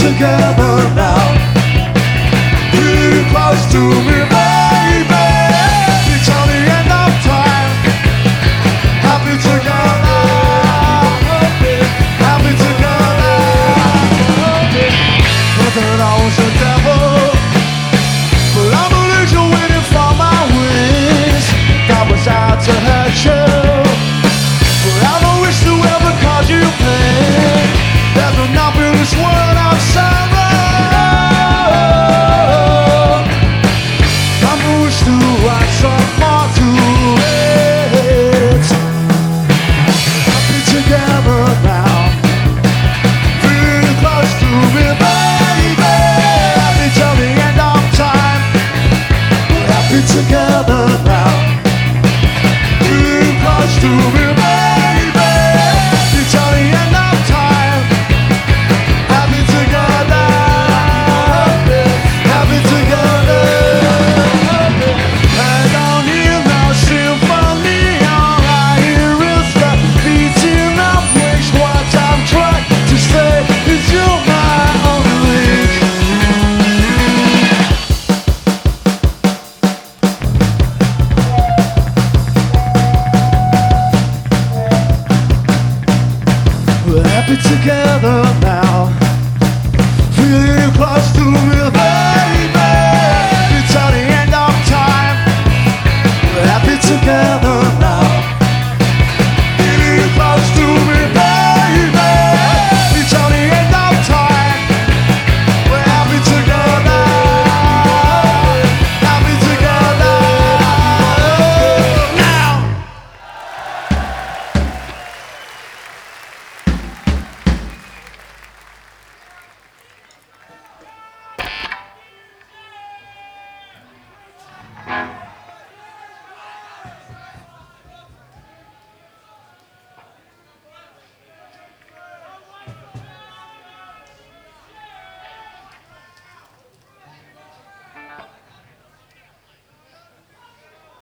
together now. Pretty close to me, baby. Till the end of time. Happy together. Happy together. I thought I was the devil, but I believe you're waiting for my wings. God was out to hurt you, but I don't wish to ever cause you pain. There's enough in this world of sorrow. I wish to add some more to it. Happy together now. Feel close to me, baby. Happy till the end of time. We're happy together now. Feel close to me, baby. Happy till the end of time. Happy together. Happy together. I don't hear no symphony. All I hear is the beating of wings. What I'm trying to say is you're my only. We're happy together